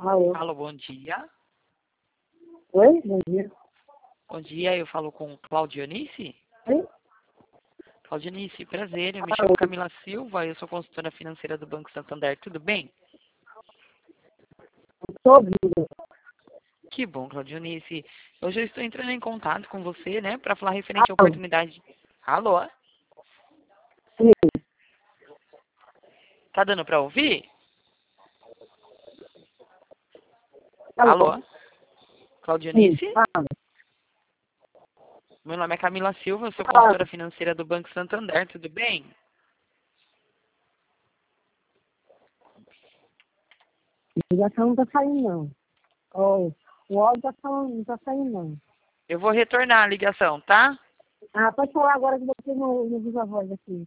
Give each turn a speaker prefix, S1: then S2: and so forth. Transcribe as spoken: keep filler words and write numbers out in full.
S1: Alô?
S2: Alô, bom dia.
S1: Oi? Bom dia.
S2: Bom dia, eu falo com Claudionice.
S1: Oi?
S2: Claudionice, prazer, eu me chamo
S1: Alô?
S2: Camila Silva, eu sou consultora financeira do Banco Santander, tudo bem?
S1: Estou ouvindo.
S2: Que bom, Claudionice. Hoje eu estou entrando em contato com você, né, para falar referente à
S1: Alô?
S2: oportunidade. Alô?
S1: Sim.
S2: Tá dando para ouvir?
S1: Alô?
S2: Alô?
S1: Sim.
S2: Claudionice?
S1: Fala.
S2: Meu nome é Camila Silva, eu sou
S1: Fala.
S2: consultora financeira do Banco Santander, tudo bem?
S1: A ligação não está saindo, não. Oh, o áudio tá falando, não está saindo, não.
S2: Eu vou retornar a ligação, tá?
S1: Ah, pode falar agora que você não, não viu a voz aqui.